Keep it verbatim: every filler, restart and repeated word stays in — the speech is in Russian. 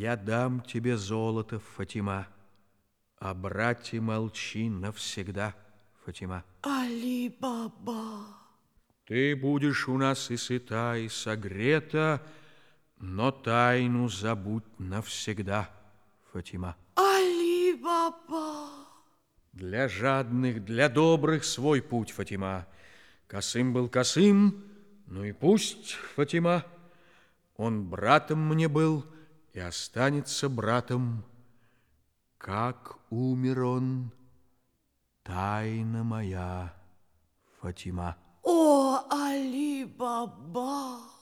Я дам тебе золото, Фатима, о брате молчи навсегда, Фатима. Али-Баба. Ты будешь у нас и сыта, и согрета, но тайну забудь навсегда, Фатима. Али-Баба. Для жадных, для добрых свой путь, Фатима. Косым был косым, ну и пусть, Фатима. Он братом мне был и останется братом. Как умер он, тайна моя, Фатима. О, Али-Баба.